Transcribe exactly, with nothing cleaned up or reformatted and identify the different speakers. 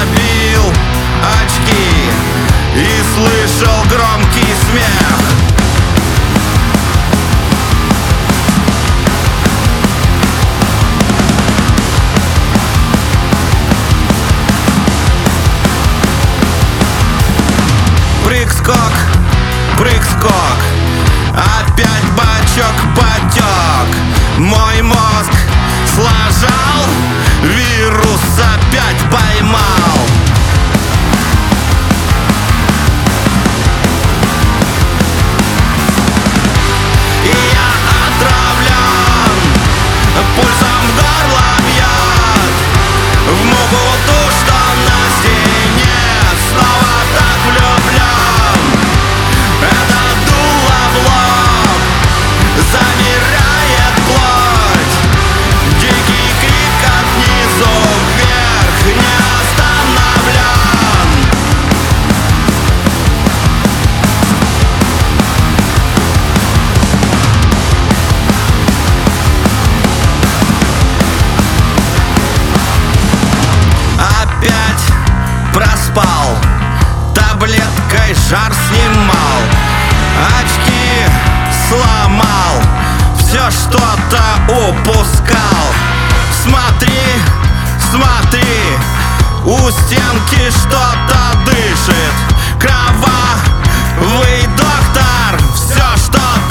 Speaker 1: набил очки и слышал громкий смех. Прыг-скок, прыг-скок, опять бачок потек. Мой мозг сложал, вирус опять поймал. И я отравлен, пульсом в горло бьет, в муку ту, что на стене. Снова так влюблен, это дуло в лоб, замирает плоть. Дикий крик от низу вверх не остановлен. Опять проспал, таблеткой жар снимал, очки сломал, все что-то упускал. Смотри, смотри, у стенки что-то дышит. Кровавый доктор все что-то